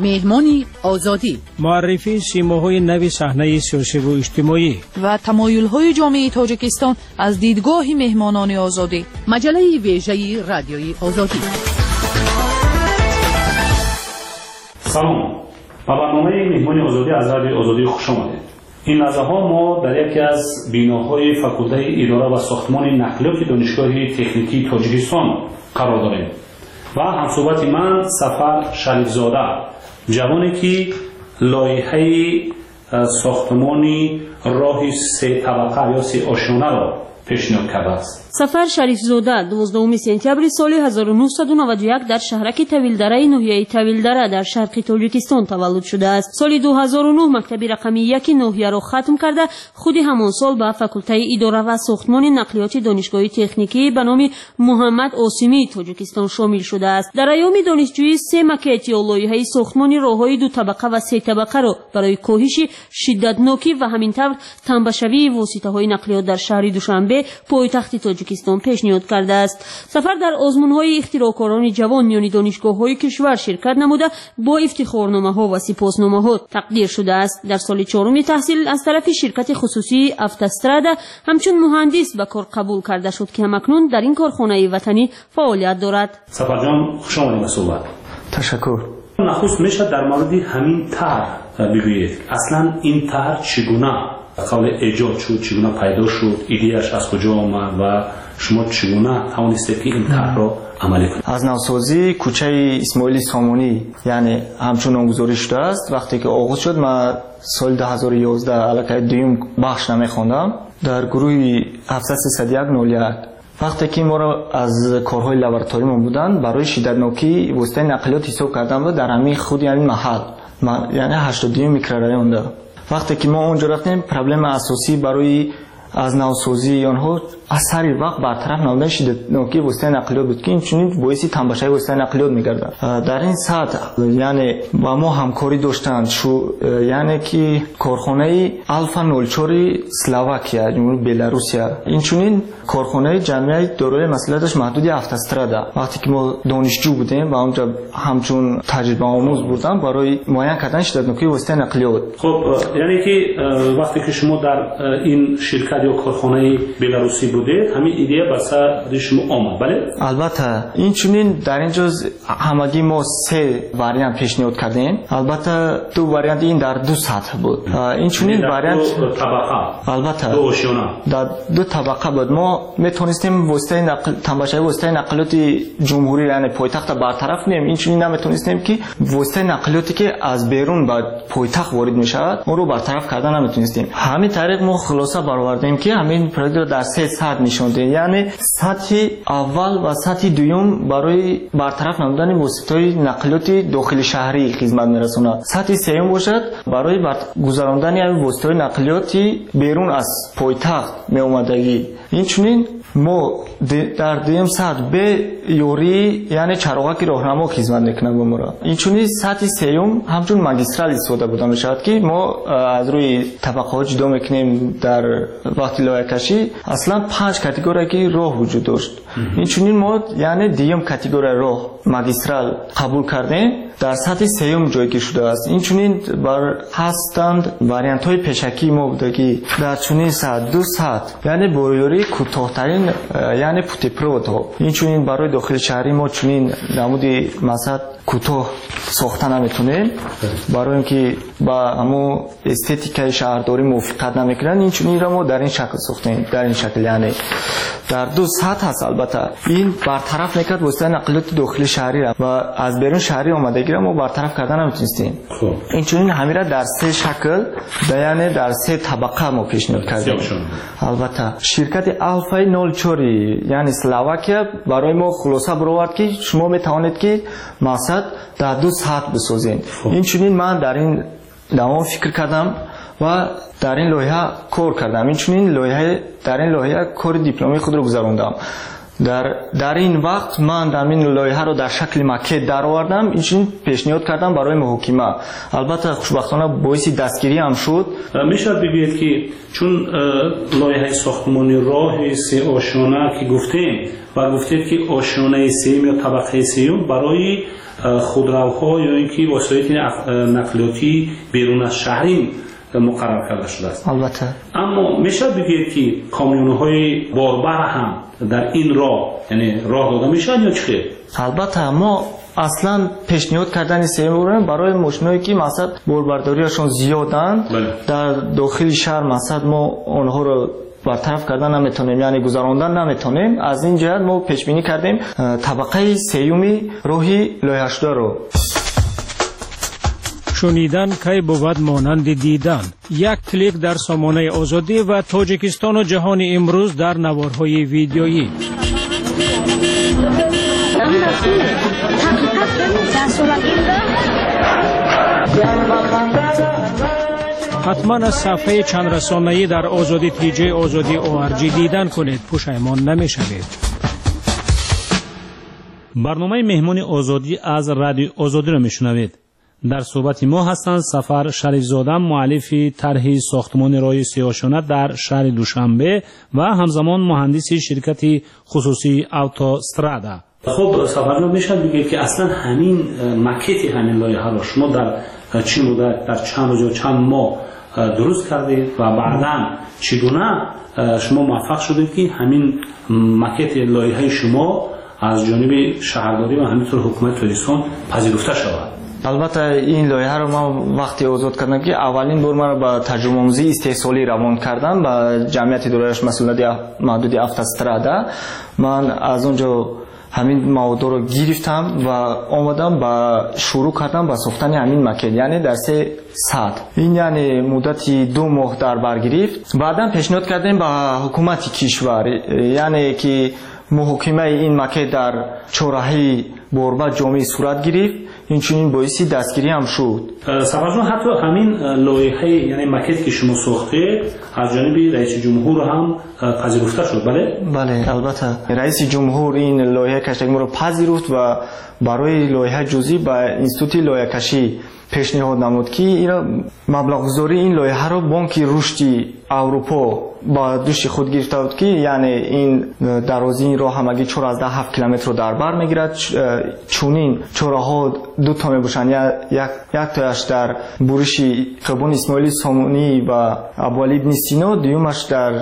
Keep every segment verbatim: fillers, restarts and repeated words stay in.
مهمانی آزادی، معرفی سیماهای نوی صحنه سیاسی و اجتماعی و تمایل‌های جامعه تاجیکستان از دیدگاه مهمانان آزادی. مجله ویژه رادیوی آزادی. سلام، با برنامه مهمانی آزادی از رادیو آزادی خوش آمدید. این لحظه ها ما در یکی از بیناهای فاکولته اداره و ساختمان نقلیات دانشگاه تکنیکی تاجیکستان قرار داریم و همصحبت من سفر شریفزاده، جوانی که لایحه ساختمانی راه سه طبقه یا سه آشیانه را پیشنهاد کرده است. سفر شریفزاده دوازدهم سپتامبر سال هزار و نهصد و نود و یک در شهرک طویلدره ناحیه طویلدره در شرق تاجیکستان تولد شده است. سال دو هزار و نه مکتب رقمی یک ناحیه را ختم کرده، خود همان سال به فاکولته اداره و ساختمان نقلیات دانشگاه تکنیکی به نام محمد عاصمی تاجیکستان شامل شده است. در ایام دانشجویی سه مکت یا لایحه ساختمان راههای دو طبقه و سه طبقه را برای کاهش شدتناکی و همینطور تنبشوی واسطه‌های نقلیات در شهر دوشنبه پایتخت تاجیکستان پیشنهاد کرده است. سفر در آزمون‌های اختراعکاران جوان میان دانشگاه‌های کشور شرکت نموده با افتخارنامه‌ها و سپاسنامه‌ها تقدیر شده است. در سال چهارم تحصیل از طرف شرکت خصوصی افتسترادا همچون مهندس به کار قبول کرده شد که همکنون در این کارخانه وطنی فعالیت دارد. سفر جان خوش آمدید. صحبت. تشکر. نخست میشه در مورد همین طرح بگویید. اصلا این طرح چگونه قابل ایجاد شد، چگونه پیدا شد، ایده‌اش از کجا آمد و شما چگونه توانستید که این طرح را عملی کنید؟ از نوسازی کوچه اسماعیل سامونی یعنی همچون نامگذاری شده است. وقتی که آغاز شد من سال دو هزار و یازده علاقه دویم بخش نمیخوندم در گروه هفتصد و سیصد و یک نود و یک. وقتی که ما را از کارهای لابراتواری ما بودن برای شدتناکی واسطه نقلیات حساب کردن بود در همین خود یعنی محل یعنی هشتاد و دو میکرورایون ده. وقتی که ما اونجا رفتیم پرابلم اساسی برای از نوسازی آنها اثری وقت برطرف نمودن شدتناکی واسطه نقلیات بود که این چنین باعث تنبشوی واسطه نقلیات میگردد. در این سطح یعنی با ما همکاری داشتند شو یعنی که کارخانه الفا نود و چهار اسلواکیا جمهوری بلاروسیا این چنین کارخانه جمعیت دارای مسئولیتش محدود افتسترادا. وقتی که ما دانشجو بودیم و اونجا همچون تجربه آموز بودم برای معاین کردن شدتناکی واسطه نقلیات. خب یعنی که وقتی که شما در این شرکت یا کارخانه بلاروسی بودید همین ایده به سر شما آمد؟ بله البته این چنین در اینجا همگی ما سه واریانت پیشنهاد کردیم. البته دو واریانت این در دو سطح بود. این چنین واریانت دو طبقه البته دو آشیانه در دو طبقه بود. ما میتونستیم واسطه نقل تنبشوی واسطه نقلیات جمهوری یعنی پایتخت برطرف کنیم. این چنین نمیتونستیم که واسطه نقلیاتی که از بیرون به پایتخت وارد میشود اون رو برطرف کردن نمیتونستیم. همین طریق ما خلاصه برآوردیم که همین پروژه رو در سه سطح نشوندیم یعنی سطح اول و سطح دوم برای برطرف نمودن واسطه‌های نقلیات داخل شهری خدمت میرسونه. سطح سوم باشد برای گذراندن این واسطه‌های نقلیات بیرون از پایتخت می اومدگی. این چنین ما در دوم سطح به یوری یعنی چراغک راهنما خدمت میکنه به ما. این چنین سطح سوم همچون ماگیسترال استفاده بوده میشود که ما از روی طبقه ها جدا میکنیم. در وقتی لایحه کشی اصلا پنج کاتگوری که راه وجود داشت. این چنین ما یعنی دوم کاتگوری راه ماگیسترال قبول کردیم در سطح سوم جایگیر شده است. این چنین بر هستند واریانت های پیشکی ما بوده که در چنین سطح دو سطح یعنی بایوری کوتاه‌ترین یعنی پوتپرود ها این چنین برای داخل شهری ما چنین نمودی مثلا کوتاه ساختن نمیتونیم برای اینکه با همو استتیکای شهرداری موافقت نمیکنن. این چنین را ما در این شکل ساختیم در این شکل یعنی در دو سطح هست. البته این برطرف نکرد واسطه نقلیات داخل شهری را و از بیرون شهری آمدگی را ما برطرف کردن نمیتونستیم. این چنین همین را در سه شکل یعنی در سه طبقه ما پیشنهاد کردیم. البته شرکت الفا نود و چهار یعنی اسلواکیا برای ما خلاصه برآورد که شما میتوانید که مقصد در دو سطح بسازید. این چنین من در این دوام فکر کردم و در این لایحه کار کردم. این چنین لایحه در این لایحه کار دیپلمی خود رو گذراندم. در در این وقت من در این لایحه رو در شکل مکت درآوردم، این پیشنهاد کردم برای محکمه. البته خوشبختانه باعث دستگیری هم شد. میشه بگید که چون لایحه ساختمانی راه سه آشانه که گفتیم و گفتید که آشانه سوم یا طبقه سوم برای خودروها یا اینکه وسایل نقلیاتی بیرون از شهری مقرر کرده شده است. البته اما میشه بگید که کامیون‌های باربر هم در این راه یعنی راه داده میشن یا چه؟ البته ما اصلا پیشنهاد کردن سیمون برای ماشینایی که مثلا باربرداریشون زیادن در داخل شهر مثلا ما اونها رو برطرف کردن نمیتونیم، یعنی گذراندن نمیتونیم. از این جهت ما پیش بینی کردیم طبقه سیومی راهی لایحه شده رو. شنیدن کی بود مانند دیدن. یک کلیک در سامانه آزادی و تاجیکستان و جهان امروز در نوارهای ویدیویی. حتما از صفحه چند رسانه‌ای در آزادی تیجی آزادی او آر جی دیدن کنید، پشیمان نمی‌شوید. برنامه مهمان آزادی از رادیو آزادی را میشنوید. در صحبت ما هستند سفر شریفزاده، مؤلف طرح ساختمان راه سیاه‌شانه در شهر دوشنبه و همزمان مهندس شرکت خصوصی اوتوسترادا. خب سفر میشه بگید که اصلا همین مکت همین لایحه را شما در چه مدت، در چند روز و چند ماه درست کردید و بعداً چگونه شما موفق شدید که همین مکت لایحه شما از جانب شهرداری و همینطور حکومت تاجیکستان پذیرفته شود؟ البته این لایحه رو من وقتی آزاد کردم که اولین بار من با ترجمه آموزی استحصالی روان کردم با جمعیت دارایش مسئولیت محدود اوتوسترادا. من از اونجا همین مواد رو گرفتم و آمدم با شروع کردم با ساختن همین مکت، یعنی در سه ساعت. این یعنی مدتی دو ماه در بر گرفت. بعدا پیشنهاد کردیم با حکومت کشور، یعنی که محاکمه این مکت در چهارراهی باربد جامعه صورت گرفت. این چنین باعث دستگیری هم شد. سفرجان حتی همین لایحه یعنی مکت که شما ساخته از جانب رئیس جمهور هم پذیرفته شد، بله؟ بله البته رئیس جمهور این لایحه کشی ما رو پذیرفت و برای لایحه جزئی با انستیتوت لایحه کشی پیشنهاد نمود که اینا مبلغ گذاری این لایحه رو بانک رشد اروپا با دوش خود گرفته بود که یعنی این درازی این راه همگی چهارده هفت کیلومتر رو در بر میگیرد. چونین چهارها دو تا میباشن، یک یک تاش در برش خیابان اسماعیل سامونی و ابوعلی بن سینا، دیومش در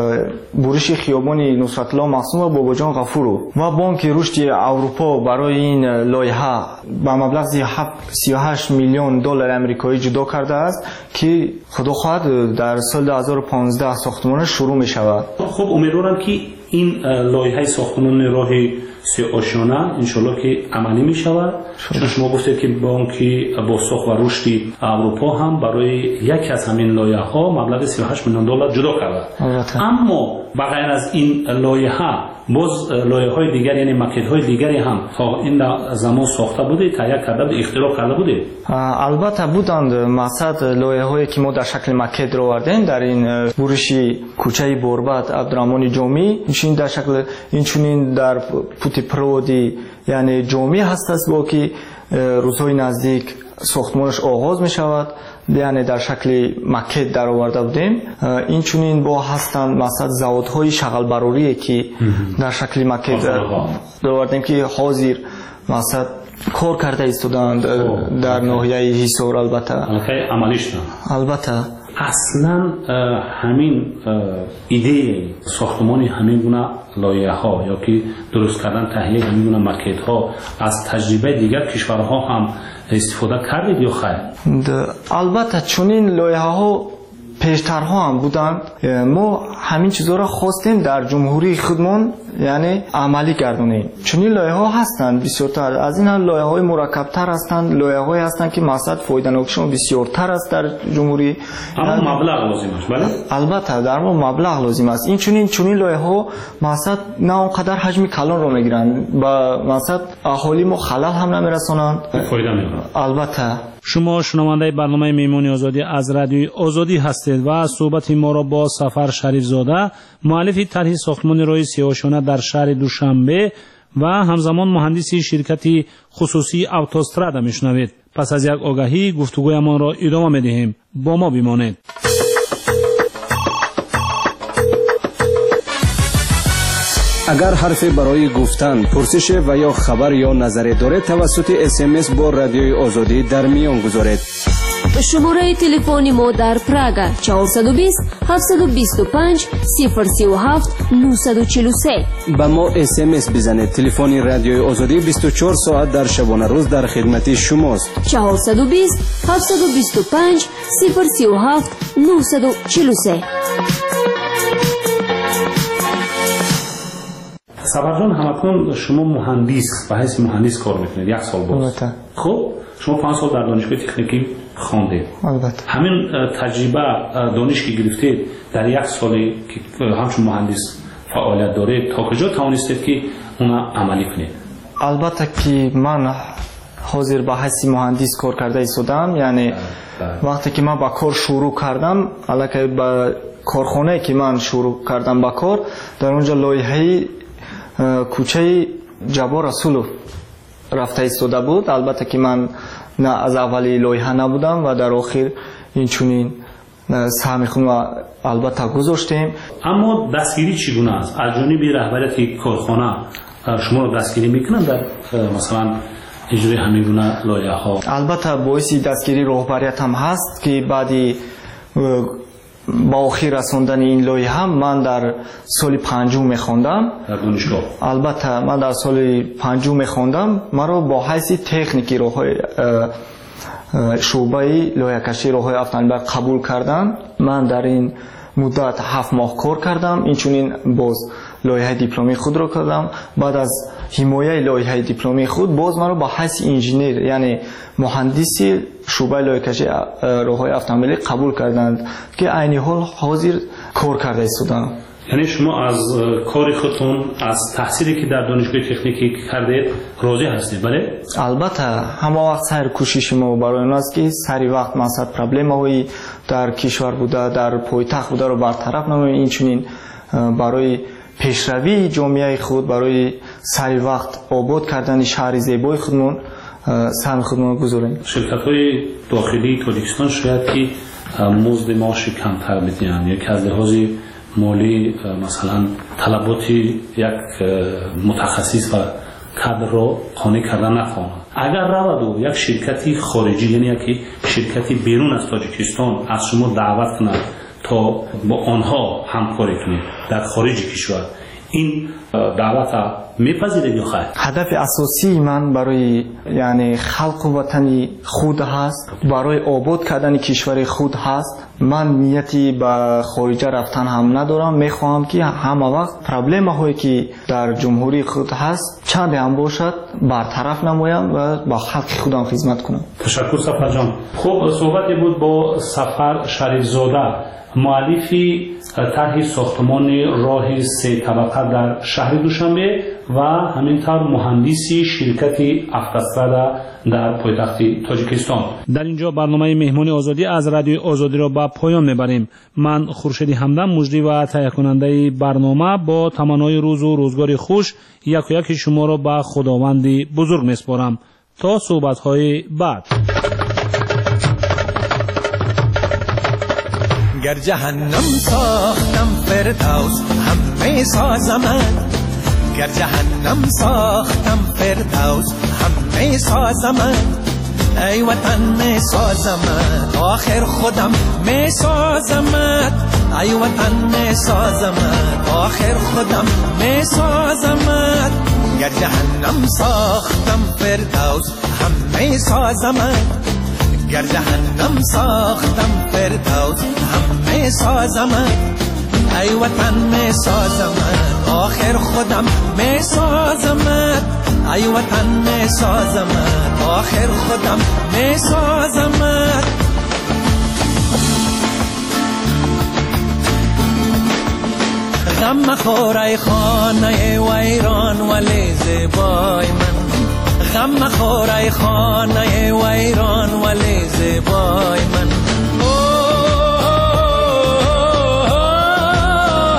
برش خیابان نصرت الله معصوم و باباجان غفور. و بانک رشد اروپا برای این لایحه با مبلغ سی و هشت میلیون دلار آمریکایی جدا کرده است که خدا خواهد در سال دو هزار و پانزده ساختمان شروع می شود. خب امیدوارم که این لایحه ساختمان راه سه آشانه انشالله که عملی می شود. چون شما گفتید که بانک بازساخت و رشد اروپا هم برای یکی از همین لایحه ها مبلغ سی و هشت میلیون دلار جدا کرده. اما بغیر از این لایحه باز لایحه های دیگر یعنی مکت های دیگری هم تا این زمان ساخته بوده، تهیه کرده بوده، اختراع کرده بوده؟ البته بودند. مثلا لایحه هایی که ما در شکل مکت رو آوردیم در این برش کوچه باربد عبدالرحمن جامی، این در شکل این چنین در پوتی پرودی یعنی جامی هست است با که روزهای نزدیک ساختمانش آغاز می شود، یعنی در شکل مکت در آورده بودیم. این چنین با هستند مثلا زوادهای شغل براری که در شکل مکت در آوردیم که حاضر مثلا کار کرده ایستادند در ناحیه حصار. البته عملیش البته اصلا همین ایده ساختمان همین گونه لایحه ها یا که درست کردن تهیه همین گونه مکت ها از تجربه دیگر کشورها هم استفاده کردید یا خیر؟ البته چنین لایحه ها پیشترها هم بودند. ما همین چیزا را خواستیم در جمهوری خودمون یعنی عملی گردونیم. چنین لایحه ها هستند بسیارتر از این. لایحه های مرکب‌تر هستند، لایحه های هستند که مقصد فایده ناکشون بسیارتر است در جمهوری. اما مبلغ لازم است، بله؟ البته در ما مبلغ لازم است. این چنین چنین لایحه ها مقصد نه اونقدر حجم کلان رو میگیرن و مقصد اهالی ما خلل هم نمیرسونند، فایده میگیرن. البته شما شنونده برنامه میمون آزادی از رادیو آزادی هستید و صحبت ما را با سفر شریفزاده شریفزاده مؤلف طرح ساختمان راه سیاه‌شانه در شهر دوشنبه و همزمان مهندس شرکت خصوصی اوتوستراد میشنوید. پس از یک آگاهی گفتگویمان را ادامه میدهیم. با ما بمانید. اگر حرفی برای گفتن، پرسش و یا خبر یا نظری دارید توسط اس ام اس با رادیوی آزادی در میان گذارید. شماره تلفن ما در پراگ چهارصد و بیست هفتصد و بیست و پنج صفر سه و هفت نهصد و چهل و سه. با ما اس ام اس بزنید. تلفن رادیوی آزادی بیست و چهار ساعت در شبانه روز در خدمت شماست. چهارصد و بیست هفتصد و بیست و پنج صفر سه و هفت نهصد و چهل و سه. صبر جان، همکنون شما مهندس به حیث مهندس کار میکنید یک سال باز. خب شما پنج سال در دانشگاه تکنیکی خواندید. البته همین تجربه دانش که گرفتید در یک سالی که همچون مهندس فعالیت دارید تا کجا توانستید که اونا عملی کنید؟ البته که من حاضر به حیث مهندس کار کرده ایستادم، یعنی وقتی که من با کار شروع کردم، البته با کارخانه که من شروع کردم با کار، در اونجا لایحه کوچه جبار رسولو رفته ایستاده بود. البته که من نه از اولی لایحه نبودم و در آخر این چونین سهم خود و البته گذاشتیم. اما دستگیری چگونه است؟ از جانب رهبریت کارخانه شما رو دستگیری میکنن در مثلا اجرای همین گونه لایحه ها؟ البته باعث دستگیری رهبریت هم هست که بعدی با آخر رساندن این لایحه من در سال پنجم میخوندم در دانشگاه. البته من در سال پنجم میخوندم. مرا با حیث تکنیکی راههای شعبه لایحه‌کشی راههای افغانستان قبول کردن. من در این مدت هفت ماه کار کردم. اینچنین باز لایحه دیپلمی خود را کردم. بعد از حمایه لایحه دیپلمی خود باز مرا با حیث انجینیر یعنی مهندسی شعبه لایحه‌کشی راههای افغانستان قبول کردند که عین حال حاضر کار کرده ایستادم. یعنی شما از کار خودتون، از تحصیلی که در دانشگاه تکنیکی کردید راضی هستید؟ بله؟ البته همه وقت سر کوشش ما برای اون است که سری وقت مقصد پرابلم هایی در کشور بوده، در پایتخت بوده رو برطرف نماییم. این چنین برای پیشروی جامعه خود، برای سری وقت آباد کردن شهر زیبای خودمون سهم خودمون گذاریم. شرکت‌های داخلی تاجیکستان شاید که مزد معاش کمتر بدهند یا که از لحاظ مالی مثلا طلبات یک متخصص و کادر را قانع کردن نخواهند. اگر رود و یک شرکتی خارجی یعنی یک شرکتی بیرون از تاجیکستان از شما دعوت کنند تا با آنها همکاری کنید در خارج کشور، این دعوت میپذیرید یا خیر؟ هدف اساسی من برای یعنی خلق وطنی خود هست، برای آباد کردن کشور خود هست. من نیتی به خارج رفتن هم ندارم. میخواهم که همه وقت پرابلم هایی که در جمهوری خود هست چند هم باشد برطرف نمایم و با خلق خودم خدمت کنم. تشکر سفر جان. خب صحبتی بود با سفر شریفزاده، مؤلفی طرح ساختمان راه سه طبقه در شهر دوشنبه و همینطور مهندسی شرکت اوتوستراد در پایتخت تاجیکستان. در اینجا برنامه مهمانی آزادی از رادیو آزادی را به پایان میبریم. من خورشید همدم مجری و تهیه کننده برنامه با تمنای روز و روزگار خوش یک و یک شما را به خداوند بزرگ میسپارم. تا صحبت های بعد. گر جهنم ساختم فردوس همه سازمت، گر جهنم ساختم فردوس همه سازمت، ای وطن می سازمت آخر خودم می سازمت، ای وطن می سازمت آخر خودم می سازمت، گر جهنم ساختم فردوس همه سازمت، گر جهنم ساختم فردوس همه سازمت، ای وطن می سازمت آخر خودم می سازمت، ای وطن می سازمت آخر خودم می سازمت. غم مخور ای خانه ویران ولی زیبای من، غم مخور ای خانه ویران ولی زیبای من.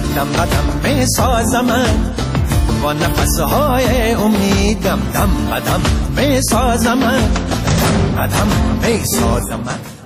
دم بدم می سازم با نفسهای امیدم دم بدم می سازم دم بدم می سازم